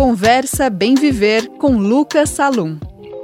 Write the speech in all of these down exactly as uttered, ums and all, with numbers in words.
Conversa Bem Viver com Lucas Salum.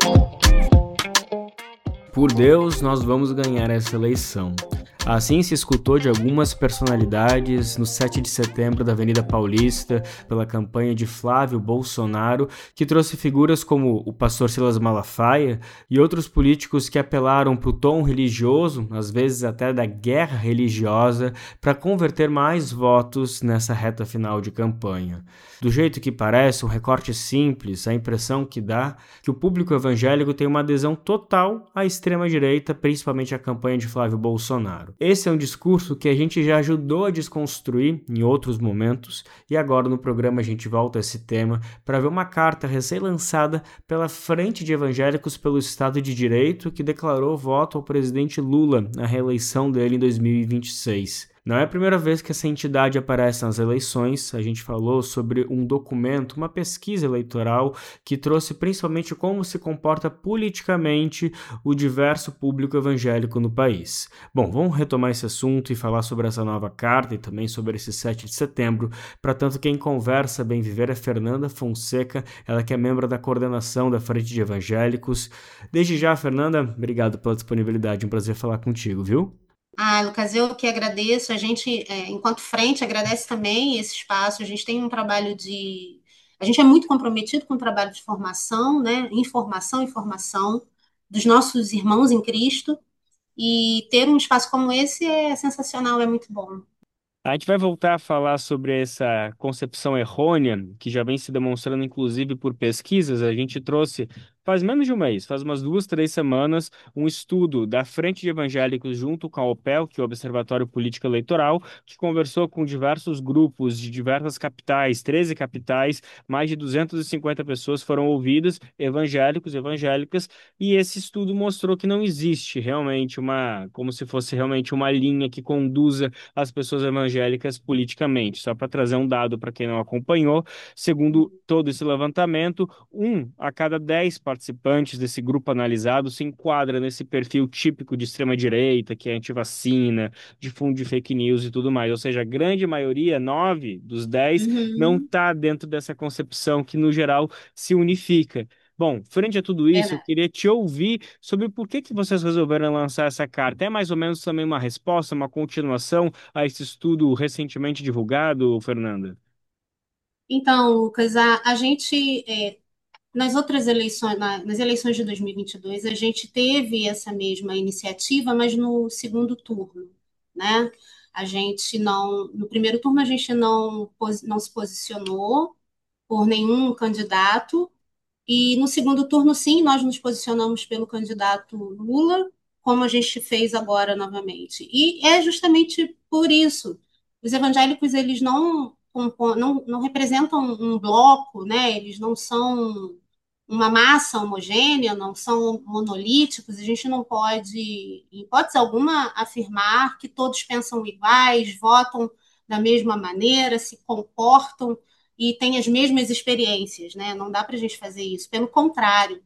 Por Deus, nós vamos ganhar essa eleição. Assim se escutou de algumas personalidades no sete de setembro da Avenida Paulista, pela campanha de Flávio Bolsonaro, que trouxe figuras como o pastor Silas Malafaia e outros políticos que apelaram para o tom religioso, às vezes até da guerra religiosa, para converter mais votos nessa reta final de campanha. Do jeito que parece, um recorte simples, a impressão que dá que o público evangélico tem uma adesão total à extrema-direita, principalmente à campanha de Flávio Bolsonaro. Esse é um discurso que a gente já ajudou a desconstruir em outros momentos e agora no programa a gente volta a esse tema para ver uma carta recém-lançada pela Frente de Evangélicos pelo Estado de Direito que declarou voto ao presidente Lula na reeleição dele em dois mil e vinte e seis. Não é a primeira vez que essa entidade aparece nas eleições, a gente falou sobre um documento, uma pesquisa eleitoral que trouxe principalmente como se comporta politicamente o diverso público evangélico no país. Bom, vamos retomar esse assunto e falar sobre essa nova carta e também sobre esse sete de setembro. Para tanto, quem conversa Bem Viver é Fernanda Fonseca, ela que é membro da coordenação da Frente de Evangélicos. Desde já, Fernanda, obrigado pela disponibilidade, um prazer falar contigo, viu? Ah, Lucas, eu que agradeço. A gente, é, enquanto frente, agradece também esse espaço. A gente tem um trabalho de. A gente é muito comprometido com o trabalho de formação, né? Informação e formação dos nossos irmãos em Cristo. E ter um espaço como esse é sensacional, é muito bom. A gente vai voltar a falar sobre essa concepção errônea, que já vem se demonstrando inclusive por pesquisas. A gente trouxe, faz menos de um mês, faz umas duas, três semanas, um estudo da Frente de Evangélicos junto com a OPEL, que é o Observatório Político Eleitoral, que conversou com diversos grupos de diversas capitais, treze capitais, mais de duzentas e cinquenta pessoas foram ouvidas, evangélicos, evangélicas, e esse estudo mostrou que não existe realmente uma, como se fosse realmente uma linha que conduza as pessoas evangélicas politicamente. Só para trazer um dado para quem não acompanhou, segundo todo esse levantamento, um a cada dez participantes desse grupo analisado se enquadra nesse perfil típico de extrema-direita, que é antivacina, difunde fake news e tudo mais. Ou seja, a grande maioria, nove dos dez, não Uhum, está dentro dessa concepção que, no geral, se unifica. Bom, frente a tudo isso, eu verdade. queria te ouvir sobre por que que vocês resolveram lançar essa carta. É mais ou menos também uma resposta, uma continuação a esse estudo recentemente divulgado, Fernanda? Então, Lucas, a, a gente, é, nas outras eleições, na- nas eleições de dois mil e vinte e dois, a gente teve essa mesma iniciativa, mas no segundo turno, né? A gente não, no primeiro turno a gente não, pos- não se posicionou por nenhum candidato, e no segundo turno, sim, nós nos posicionamos pelo candidato Lula, como a gente fez agora novamente. E é justamente por isso. Os evangélicos, eles não, compon- não, não representam um bloco, né? Eles não são uma massa homogênea, não são monolíticos. A gente não pode, em hipótese alguma, afirmar que todos pensam iguais, votam da mesma maneira, se comportam e têm as mesmas experiências, né? Não dá para a gente fazer isso. Pelo contrário,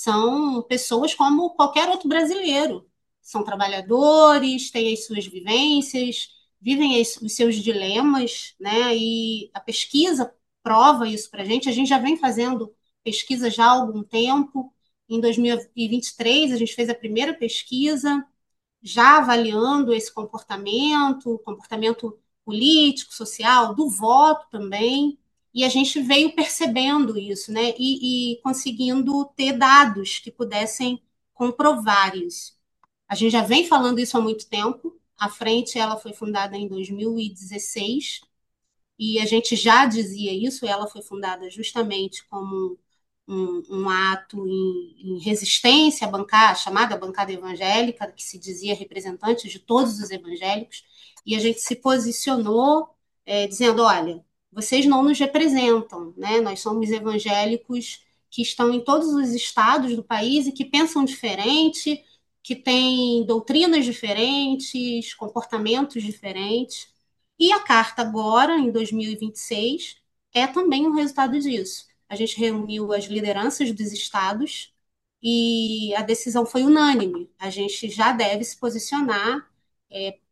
são pessoas como qualquer outro brasileiro. São trabalhadores, têm as suas vivências, vivem as, os seus dilemas, né? E a pesquisa prova isso para a gente. A gente já vem fazendo pesquisa já há algum tempo. Em dois mil e vinte e três, a gente fez a primeira pesquisa, já avaliando esse comportamento, comportamento político, social, do voto também, e a gente veio percebendo isso, né? E, e conseguindo ter dados que pudessem comprovar isso. A gente já vem falando isso há muito tempo. A frente ela foi fundada em dois mil e dezesseis e a gente já dizia isso. Ela foi fundada justamente como um, um ato em, em resistência à bancada, chamada bancada evangélica, que se dizia representante de todos os evangélicos, e a gente se posicionou é, dizendo: olha, vocês não nos representam, né? Nós somos evangélicos que estão em todos os estados do país e que pensam diferente, que têm doutrinas diferentes, comportamentos diferentes. E a carta agora, em dois mil e vinte e seis, é também um resultado disso. A gente reuniu as lideranças dos estados e a decisão foi unânime. A gente já deve se posicionar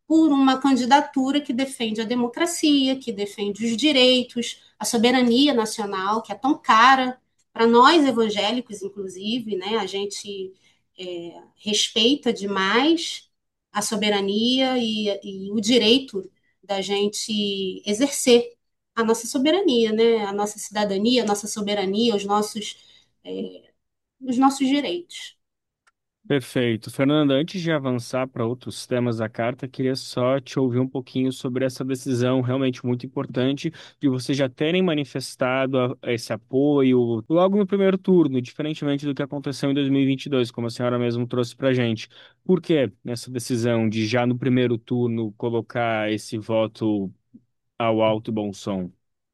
por uma candidatura que defende a democracia, que defende os direitos, a soberania nacional, que é tão cara para nós evangélicos, inclusive, né? A gente é, respeita demais a soberania e, e o direito da gente exercer a nossa soberania, né? A nossa cidadania, a nossa soberania, os nossos, é, os nossos direitos. Perfeito. Fernanda, antes de avançar para outros temas da carta, queria só te ouvir um pouquinho sobre essa decisão realmente muito importante de vocês já terem manifestado a- esse apoio logo no primeiro turno, diferentemente do que aconteceu em dois mil e vinte e dois, como a senhora mesmo trouxe para gente. Por que essa decisão de já no primeiro turno colocar esse voto ao alto e bom som?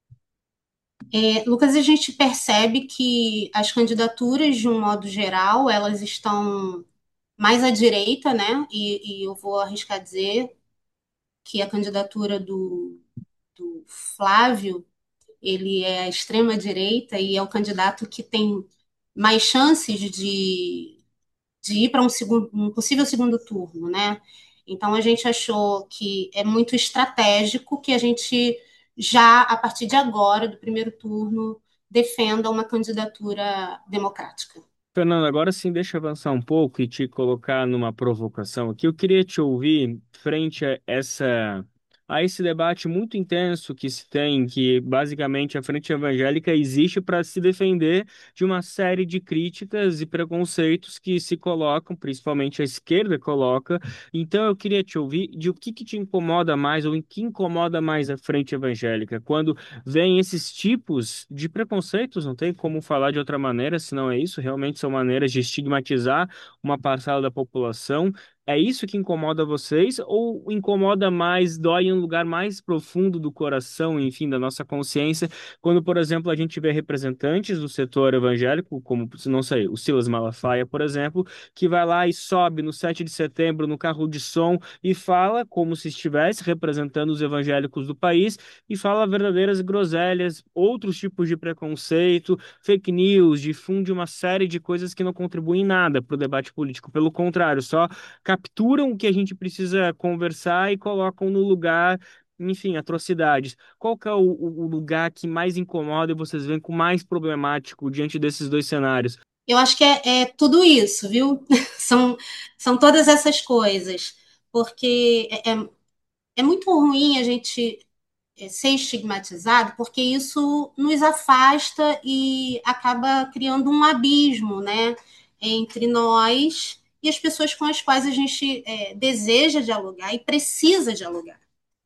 É, Lucas, a gente percebe que as candidaturas, de um modo geral, elas estão mais à direita, né? E, e eu vou arriscar dizer que a candidatura do, do Flávio, ele é à extrema direita e é o candidato que tem mais chances de, de ir para um, segundo, um possível segundo turno, né? Então a gente achou que é muito estratégico que a gente já, a partir de agora, do primeiro turno, defenda uma candidatura democrática. Fernando, agora sim, deixa eu avançar um pouco e te colocar numa provocação aqui. Eu queria te ouvir frente a essa a esse debate muito intenso que se tem, que basicamente a Frente Evangélica existe para se defender de uma série de críticas e preconceitos que se colocam, principalmente a esquerda coloca. Então eu queria te ouvir de o que que te incomoda mais ou em que incomoda mais a Frente Evangélica, quando vem esses tipos de preconceitos, não tem como falar de outra maneira, se não é isso, realmente são maneiras de estigmatizar uma parcela da população. É isso que incomoda vocês ou incomoda mais, dói em um lugar mais profundo do coração, enfim, da nossa consciência, quando, por exemplo, a gente vê representantes do setor evangélico, como, não sei, o Silas Malafaia, por exemplo, que vai lá e sobe no sete de setembro no carro de som e fala como se estivesse representando os evangélicos do país e fala verdadeiras groselhas, outros tipos de preconceito, fake news, difunde uma série de coisas que não contribuem em nada para o debate político. Pelo contrário, só capturam o que a gente precisa conversar e colocam no lugar. Enfim, atrocidades. Qual que é o, o o lugar que mais incomoda e vocês veem com mais problemático diante desses dois cenários? Eu acho que é, é tudo isso, viu? São, são todas essas coisas, porque é, é, é muito ruim a gente é, ser estigmatizado, porque isso nos afasta e acaba criando um abismo, né, entre nós e as pessoas com as quais a gente é, deseja dialogar e precisa dialogar.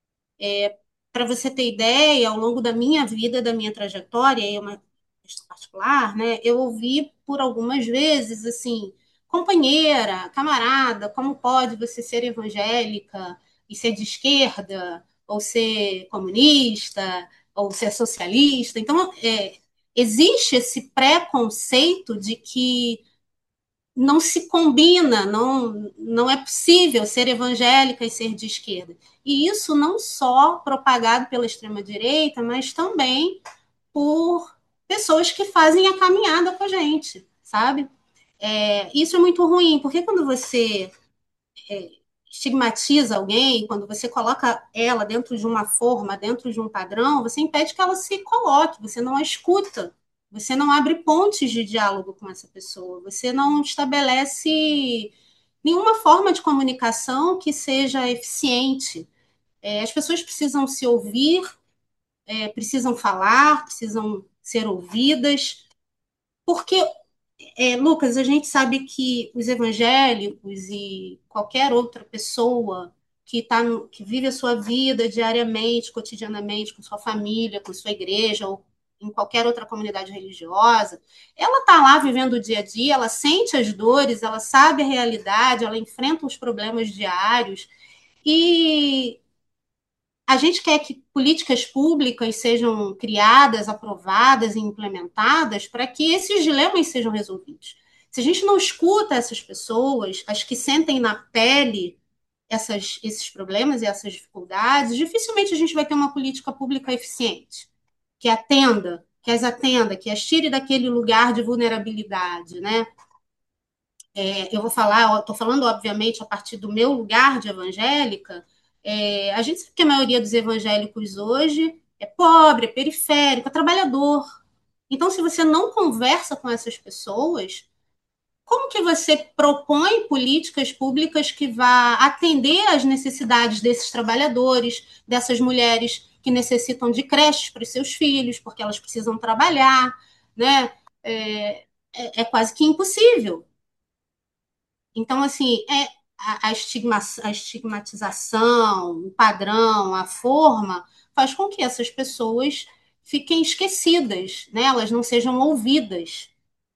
Para você ter ideia, ao longo da minha vida, da minha trajetória, é uma questão particular, né, eu ouvi por algumas vezes assim, companheira, camarada, como pode você ser evangélica e ser de esquerda, ou ser comunista, ou ser socialista? Então, é, existe esse preconceito de que não se combina, não, não é possível ser evangélica e ser de esquerda. E isso não só propagado pela extrema-direita, mas também por pessoas que fazem a caminhada com a gente, sabe? É, isso é muito ruim, porque quando você estigmatiza alguém, quando você coloca ela dentro de uma forma, dentro de um padrão, você impede que ela se coloque, você não a escuta, você não abre pontes de diálogo com essa pessoa, você não estabelece nenhuma forma de comunicação que seja eficiente. É, as pessoas precisam se ouvir, é, precisam falar, precisam ser ouvidas, porque é, Lucas, a gente sabe que os evangélicos e qualquer outra pessoa que, tá no, que vive a sua vida diariamente, cotidianamente, com sua família, com sua igreja ou em qualquer outra comunidade religiosa, ela está lá vivendo o dia a dia, ela sente as dores, ela sabe a realidade, ela enfrenta os problemas diários e a gente quer que políticas públicas sejam criadas, aprovadas e implementadas para que esses dilemas sejam resolvidos. Se a gente não escuta essas pessoas, as que sentem na pele essas, esses problemas e essas dificuldades, dificilmente a gente vai ter uma política pública eficiente, que atenda, que as atenda, que as tire daquele lugar de vulnerabilidade, né? É, eu vou falar, estou falando, obviamente, a partir do meu lugar de evangélica, É, a gente sabe que a maioria dos evangélicos hoje é pobre, é periférico, é trabalhador. Então, se você não conversa com essas pessoas, como que você propõe políticas públicas que vá atender às necessidades desses trabalhadores, dessas mulheres que necessitam de creches para os seus filhos, porque elas precisam trabalhar, né? É, é, é quase que impossível. Então, assim, é a, a, estigma, a estigmatização, o padrão, a forma, faz com que essas pessoas fiquem esquecidas, né? Elas não sejam ouvidas.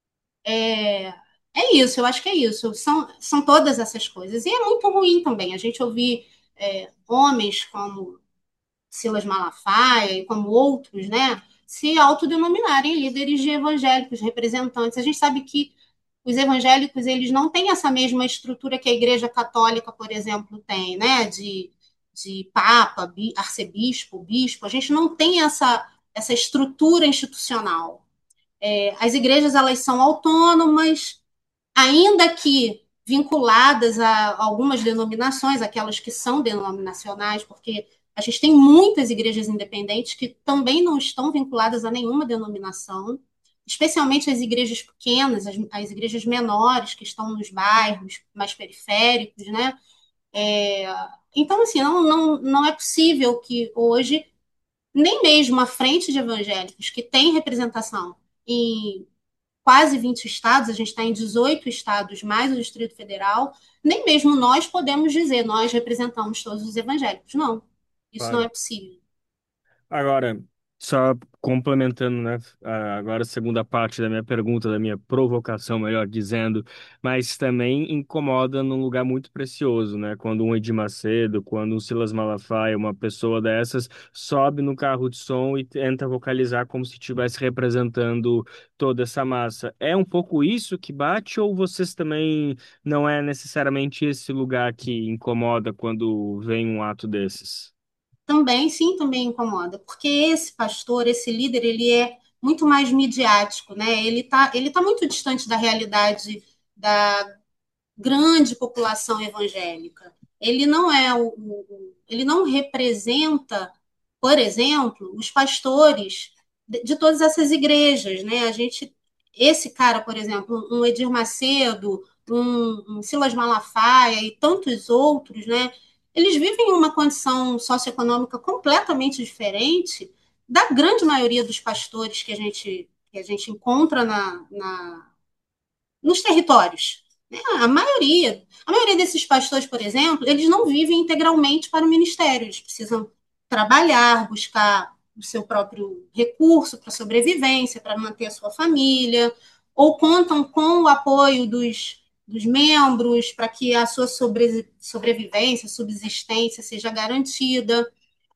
É, é isso, eu acho que é isso. São, são todas essas coisas. E é muito ruim também a gente ouvir é, homens como Silas Malafaia e como outros, né, se autodenominarem líderes de evangélicos, representantes. A gente sabe que os evangélicos eles não têm essa mesma estrutura que a Igreja Católica, por exemplo, tem, né, de, de papa, bi, arcebispo, bispo. A gente não tem essa, essa estrutura institucional. É, as igrejas elas são autônomas, ainda que vinculadas a algumas denominações, aquelas que são denominacionais, porque a gente tem muitas igrejas independentes que também não estão vinculadas a nenhuma denominação, especialmente as igrejas pequenas, as, as igrejas menores que estão nos bairros mais periféricos, né? É, então, assim, não, não, não é possível que hoje, nem mesmo a frente de evangélicos, que tem representação em quase vinte estados, a gente está em dezoito estados, mais o Distrito Federal, nem mesmo nós podemos dizer, nós representamos todos os evangélicos. Não, isso não Claro. é possível. Agora, só complementando, né? a- Agora a segunda parte da minha pergunta, da minha provocação, melhor dizendo, mas também incomoda num lugar muito precioso, né? Quando um Edir Macedo, quando um Silas Malafaia, uma pessoa dessas, sobe no carro de som e tenta vocalizar como se estivesse representando toda essa massa. É um pouco isso que bate, ou vocês também não é necessariamente esse lugar que incomoda quando vem um ato desses? Também, sim, também incomoda, porque esse pastor, esse líder, ele é muito mais midiático, né? Ele está ele tá muito distante da realidade da grande população evangélica. Ele não é o, o ele não representa, por exemplo, os pastores de, de todas essas igrejas, né? A gente, esse cara, por exemplo, um Edir Macedo, um, um Silas Malafaia e tantos outros, né? Eles vivem em uma condição socioeconômica completamente diferente da grande maioria dos pastores que a gente que a gente encontra na, na nos territórios. Né? A maioria, a maioria desses pastores, por exemplo, eles não vivem integralmente para o ministério, eles precisam trabalhar, buscar o seu próprio recurso para sobrevivência, para manter a sua família, ou contam com o apoio dos, dos membros para que a sua sobre, sobrevivência, subsistência seja garantida.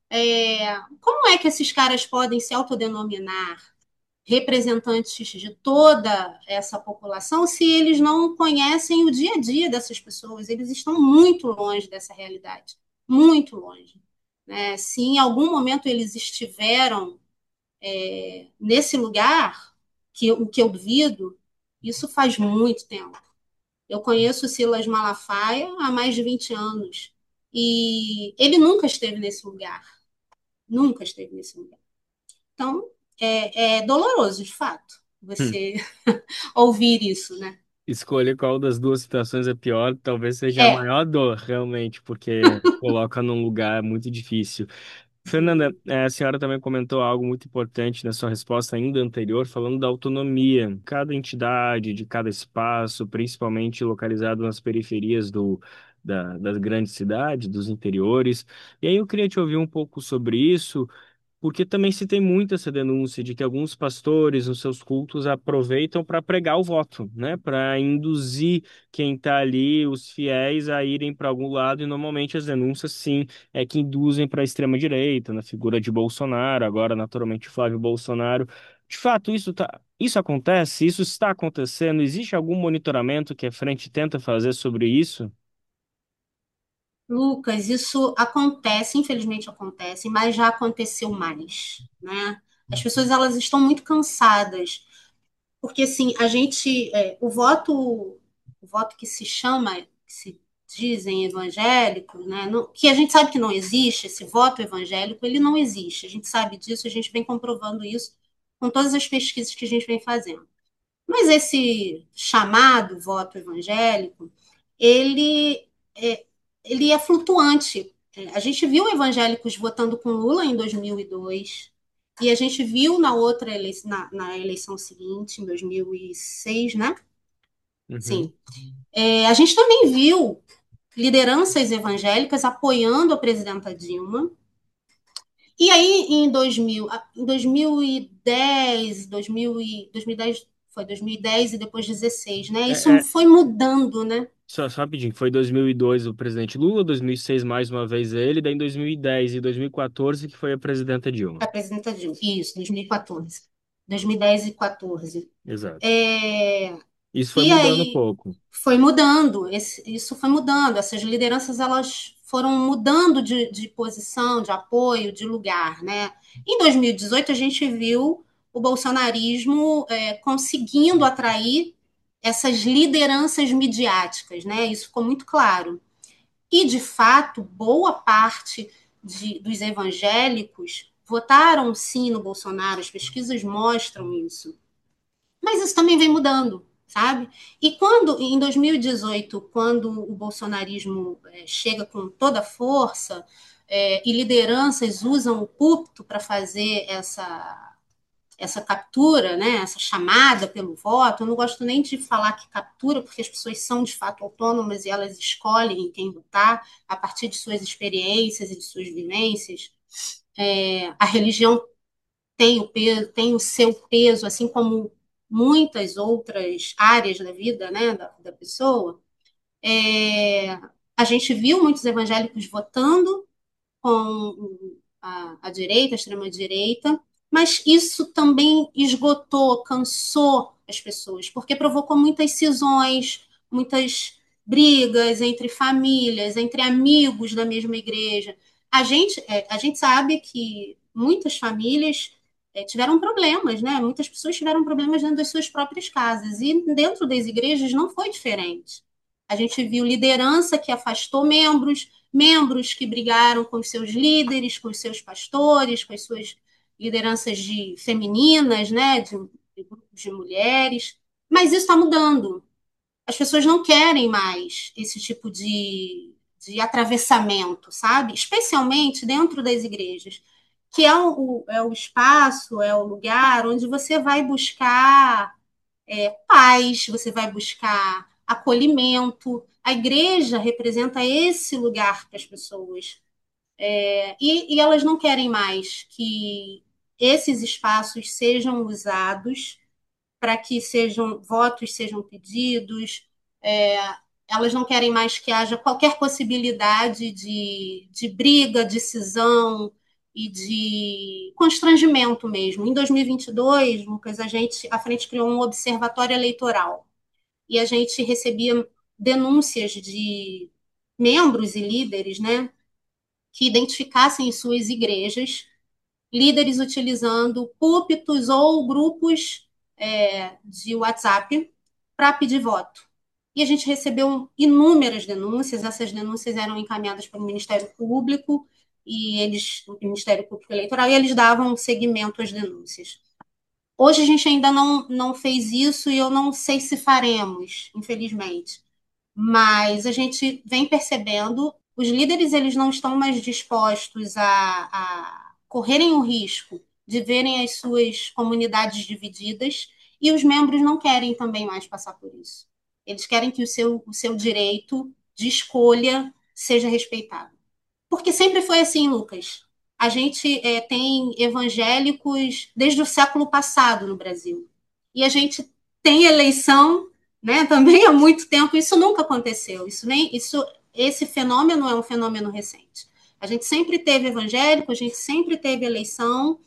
É, como é que esses caras podem se autodenominar representantes de toda essa população se eles não conhecem o dia a dia dessas pessoas? Eles estão muito longe dessa realidade, muito longe. Né? Se em algum momento eles estiveram é, nesse lugar, que, o que eu duvido, isso faz muito tempo. Eu conheço o Silas Malafaia há mais de vinte anos e ele nunca esteve nesse lugar, nunca esteve nesse lugar. Então, é, é doloroso, de fato, você ouvir isso, né? Escolher qual das duas situações é pior, talvez seja a É, maior dor, realmente, porque coloca num lugar muito difícil. Fernanda, eh, a senhora também comentou algo muito importante na sua resposta ainda anterior, falando da autonomia. Cada entidade, de cada espaço, principalmente localizado nas periferias do, da, das grandes cidades, dos interiores. E aí eu queria te ouvir um pouco sobre isso. Porque também se tem muito essa denúncia de que alguns pastores nos seus cultos aproveitam para pregar o voto, né? Para induzir quem está ali, os fiéis, a irem para algum lado, e normalmente as denúncias, sim, é que induzem para a extrema-direita, na figura de Bolsonaro, agora naturalmente Flávio Bolsonaro. De fato, isso tá, isso acontece? Isso está acontecendo? Existe algum monitoramento que a frente tenta fazer sobre isso? Lucas, isso acontece, infelizmente acontece, mas já aconteceu mais, né? As pessoas elas estão muito cansadas, porque assim a gente, é, o voto, o voto que se chama, que se dizem evangélicos, né, não, que a gente sabe que não existe, esse voto evangélico, ele não existe. A gente sabe disso, a gente vem comprovando isso com todas as pesquisas que a gente vem fazendo. Mas esse chamado voto evangélico, ele é, ele é flutuante. A gente viu evangélicos votando com Lula em dois mil e dois, e a gente viu na outra eleição, na, na eleição seguinte, em dois mil e seis, né? Uhum. Sim. É, a gente também viu lideranças evangélicas apoiando a presidenta Dilma. E aí, em dois mil, em dois mil e dez, dois mil e, dois mil e dez, foi dois mil e dez e depois dezesseis, né? É, Isso é, foi mudando, né? só, só rapidinho, foi dois mil e dois o presidente Lula, dois mil e seis mais uma vez ele, daí em dois mil e dez e dois mil e quatorze que foi a presidenta Dilma. A presidenta Dilma. Isso, dois mil e quatorze. dois mil e dez e quatorze. Exato. É, Isso foi e mudando um aí pouco. foi mudando, esse- isso foi mudando. Essas lideranças elas foram mudando de, de posição, de apoio, de lugar, né? Em dois mil e dezoito a gente viu o bolsonarismo é, conseguindo atrair essas lideranças midiáticas, né? Isso ficou muito claro. E, de fato, boa parte de, dos evangélicos votaram sim no Bolsonaro, as pesquisas mostram isso. Mas isso também vem mudando, sabe? E quando, em dois mil e dezoito, quando o bolsonarismo é, chega com toda a força é, e lideranças usam o púlpito para fazer essa, essa captura, né, essa chamada pelo voto, eu não gosto nem de falar que captura, porque as pessoas são de fato autônomas e elas escolhem quem votar a partir de suas experiências e de suas vivências. É, a religião tem o peso, tem o seu peso, assim como muitas outras áreas da vida, né, da, da pessoa. É, a gente viu muitos evangélicos votando com a, a direita, a extrema-direita, mas isso também esgotou, cansou as pessoas, porque provocou muitas cisões, muitas brigas entre famílias, entre amigos da mesma igreja. A gente, é, a gente sabe que muitas famílias é, tiveram problemas, né? Muitas pessoas tiveram problemas dentro das suas próprias casas, e dentro das igrejas não foi diferente. A gente viu liderança que afastou membros, membros que brigaram com os seus líderes, com os seus pastores, com as suas lideranças de femininas, né, de, de grupos de mulheres. Mas isso está mudando. As pessoas não querem mais esse tipo de, de atravessamento, sabe? Especialmente dentro das igrejas, que é o, é o espaço, é o lugar onde você vai buscar é, paz, você vai buscar acolhimento. A igreja representa esse lugar para as pessoas. É, e, e elas não querem mais que esses espaços sejam usados para que sejam votos sejam pedidos. É, elas não querem mais que haja qualquer possibilidade de, de briga, de cisão e de constrangimento mesmo. Em dois mil e vinte e dois, Lucas, a gente, a frente criou um observatório eleitoral e a gente recebia denúncias de membros e líderes, né, que identificassem em suas igrejas líderes utilizando púlpitos ou grupos é, de WhatsApp para pedir voto. E a gente recebeu inúmeras denúncias, essas denúncias eram encaminhadas para o Ministério Público e eles, o Ministério Público Eleitoral, e eles davam seguimento às denúncias. Hoje a gente ainda não, não fez isso e eu não sei se faremos, infelizmente. Mas a gente vem percebendo, os líderes eles não estão mais dispostos a, a correrem o risco de verem as suas comunidades divididas e os membros não querem também mais passar por isso. Eles querem que o seu, o seu direito de escolha seja respeitado. Porque sempre foi assim, Lucas. A gente é, tem evangélicos desde o século passado no Brasil. E a gente tem eleição, né, também há muito tempo. Isso nunca aconteceu. Isso nem, isso, esse fenômeno é um fenômeno recente. A gente sempre teve evangélico, a gente sempre teve eleição,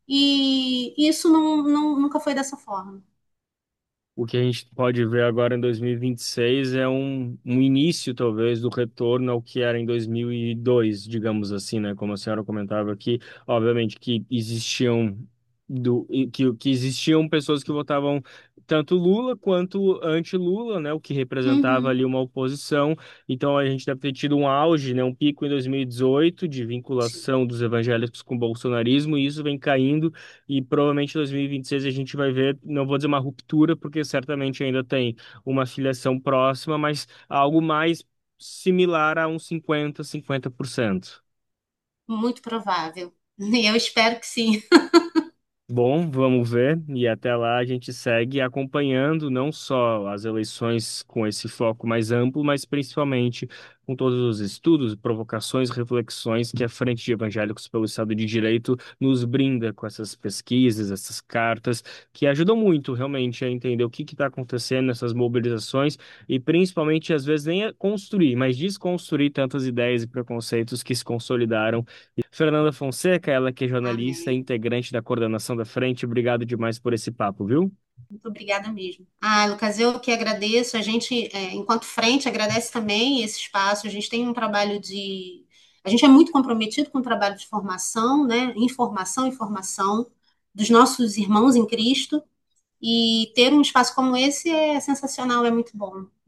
e isso não, não, nunca foi dessa forma. O que a gente pode ver agora em dois mil e vinte e seis é um, um início, talvez, do retorno ao que era em dois mil e dois, digamos assim, né? Como a senhora comentava aqui, obviamente que existiam do e que, que existiam pessoas que votavam tanto Lula quanto anti-Lula, né, o que representava Uhum, ali uma oposição. Então a gente deve ter tido um auge, né, um pico em dois mil e dezoito de sim. vinculação dos evangélicos com o bolsonarismo, e isso vem caindo e provavelmente em dois mil e vinte e seis a gente vai ver, não vou dizer uma ruptura, porque certamente ainda tem uma filiação próxima, mas algo mais similar a uns cinquenta, cinquenta por cento. Muito provável. Eu espero que sim. Bom, vamos ver, e até lá a gente segue acompanhando não só as eleições com esse foco mais amplo, mas principalmente com todos os estudos, provocações, reflexões que a Frente de Evangélicos pelo Estado de Direito nos brinda com essas pesquisas, essas cartas, que ajudam muito realmente a entender o que está acontecendo nessas mobilizações e principalmente, às vezes, nem a construir, mas desconstruir tantas ideias e preconceitos que se consolidaram. Fernanda Fonseca, ela que é jornalista e Amém. integrante da coordenação da frente, obrigado demais por esse papo, viu? Muito obrigada mesmo. Ah, Lucas, eu que agradeço. A gente, é, enquanto frente, agradece também esse espaço. A gente tem um trabalho de. A gente é muito comprometido com o trabalho de formação, né? Informação e formação dos nossos irmãos em Cristo. E ter um espaço como esse é sensacional, é muito bom.